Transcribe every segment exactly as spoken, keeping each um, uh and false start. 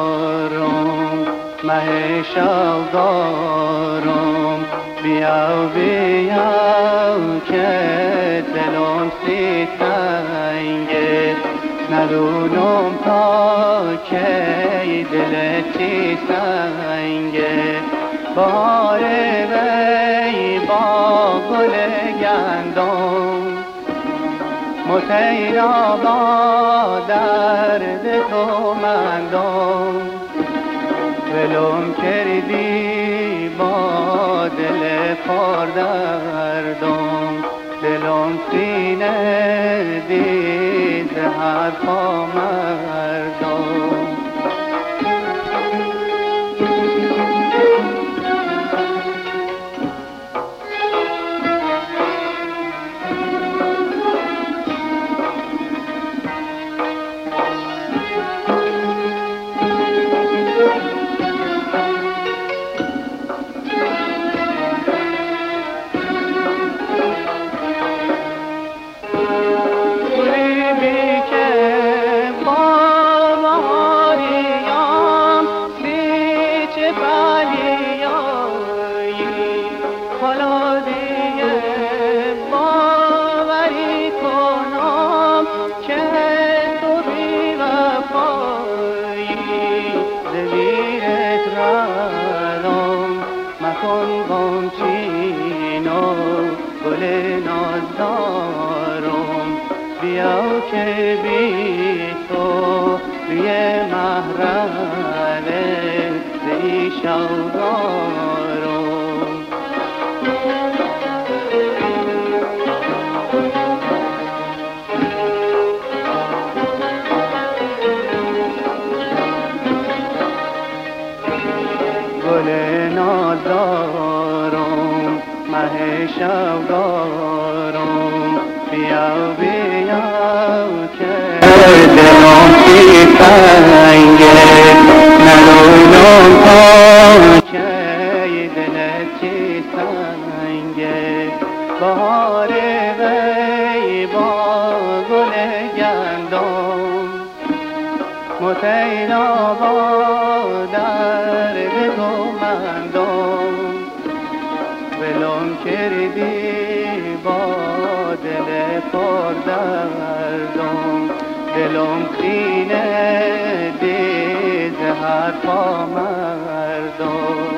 دارم مه شوقارم بیا بیا که دلم سی تنگه ندونم تا کی دلت چی سنگه بهار وی با گل گندم مطینا با درد تو مندم ولم کردی با دل پر دردم دلم سینه دید حرفا مردم گل نازدارم بیا که بی تو روی محرم زی شوقارم گل نازدارم مه شوقارم بیا بیا که دلم سی تنگه ندونم تا کی دلت چی سنگه بهار وی با گل گندم مطینا با درد تو مندم ولم کردی با دل پر دردم دلم سینه دید حرفا مردم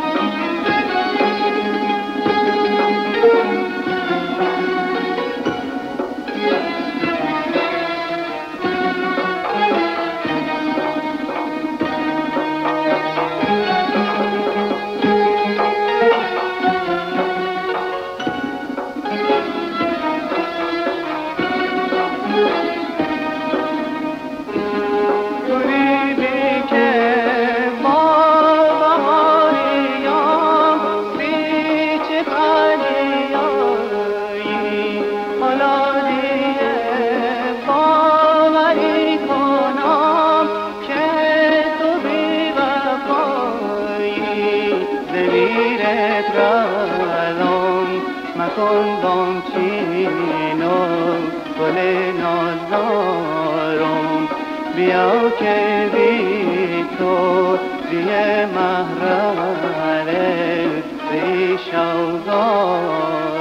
مکن چینو گل نازدارم بیا که بی تو بیه محرم زی شوقارم